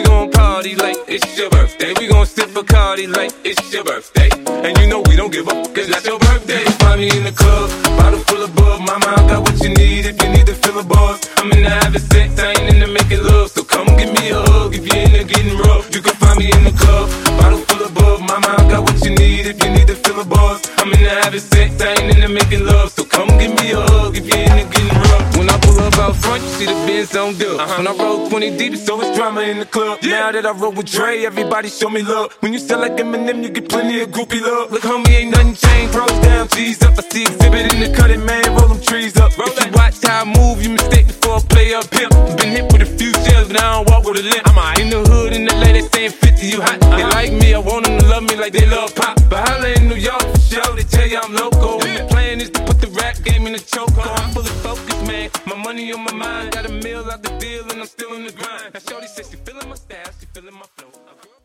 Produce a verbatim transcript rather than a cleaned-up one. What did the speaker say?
we gon' party like it's your birthday. We gon' sip Bacardi like it's your birthday. And you know we don't give up, cause that's your birthday. Find me in the club, bottle full of bug. Mama, I got what you need if you need to fill a buzz. I'm in the having sex, I ain't into making love. So come give me a hug if you're into getting rough. You can find me in the club, bottle full of bug. Mama, I got what you need if you need to fill a buzz. I'm in the having sex, I ain't into making love. So come give me a hug if you're into getting rough. When I pull up out front, you see the Benz on dub. Uh-huh. When I roll twenty deep, so it's drama in the club. Yeah. Now that I roll with Dre, everybody show me love. When you sell like Eminem, you get plenty of groupie love. Look, homie, ain't nothing changed. Pros down, G's up. I see exhibit in the cutting, man. Roll them trees up. Roll if that. You watch how I move, you mistake before I play up pimp. Been hit with a few shells, but I don't walk with a limp. I'm in the hood, in the lady saying fifty, you hot. Uh-huh. They like me, I want them to love me like they love pop. But holla in New York for sure, they tell you I'm local. Yeah. And the plan is to put the rap game in the chokehold. I'm fully focused, man. My money on my mind. Got a meal out the deal, and I'm still in the grind. Now, shorty says she feeling my style, she feeling my flow.